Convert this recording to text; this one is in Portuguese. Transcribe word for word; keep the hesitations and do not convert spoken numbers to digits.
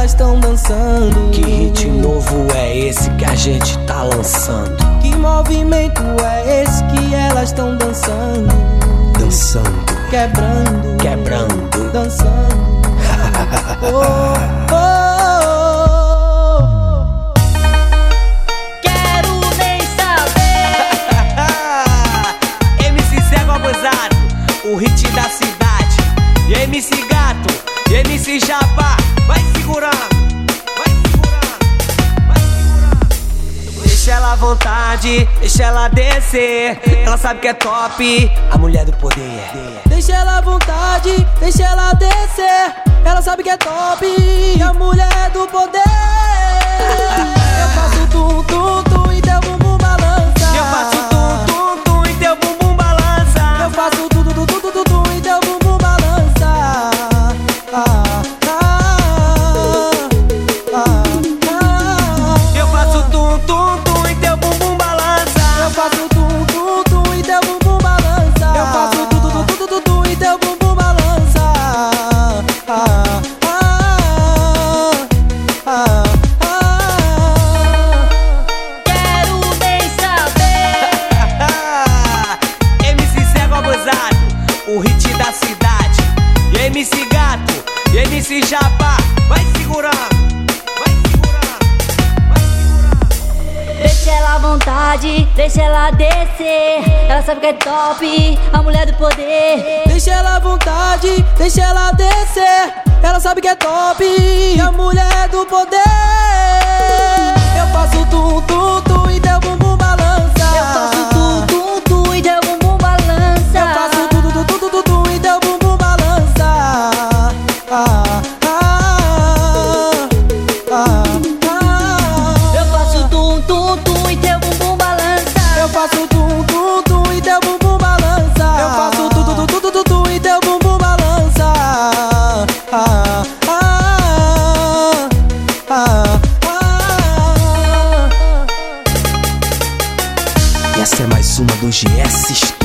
elas tão dançando? Que hit novo é esse que a gente tá lançando? Que movimento é esse que elas tão dançando? Dançando, quebrando, quebrando, dançando. Oh, oh, oh. Quero nem saber. M C Cego Abusado, o hit da cidade. E M C Gato, e M C Japa. Vai segurando, vai segurando, vai segurando. Deixa ela à vontade, deixa ela descer. Ela sabe que é top, a mulher do poder. Deixa ela à vontade, deixa ela descer. Ela sabe que é top, a mulher do poder. Eu faço tum tum tum e teu bumbum balança. Eu faço tum tum tum e teu bumbum balança. Eu faço tum tum tum tum tum tum e teu bumbum balança. Ah, ah, ah, ah. Eu faço tum tum tum e teu bumbum balança. Eu faço tum tum tum e teu bumbum balança. Eu faço tum tum tum tum tum e teu bumbum balança. Ah, ah, ah, ah. Quero nem saber. M C Cego Abusado, o hit da cidade. E M C Gato, e M C Japa. Vai segurando, vai segurando, vai segurando. Deixa ela à vontade, deixa ela descer. Ela sabe que é top, a mulher do poder. Deixa ela à vontade, deixa ela descer. Ela sabe que é top, a mulher do poder. Eu faço tum tum tum e teu bumbum balança. Eu faço tu, tu, tu e teu bumbum balança. Eu faço tum tum tum tum tum e teu bumbum balança. Ah, ah, ah, ah. Eu faço tum, tum, tum e teu bumbum balança. Eu faço tum tum tum e teu bumbum balança. Eu faço tum tum tum tum tum e teu bumbum balança. Ah, ah, ah, ah. E essa é mais uma do G S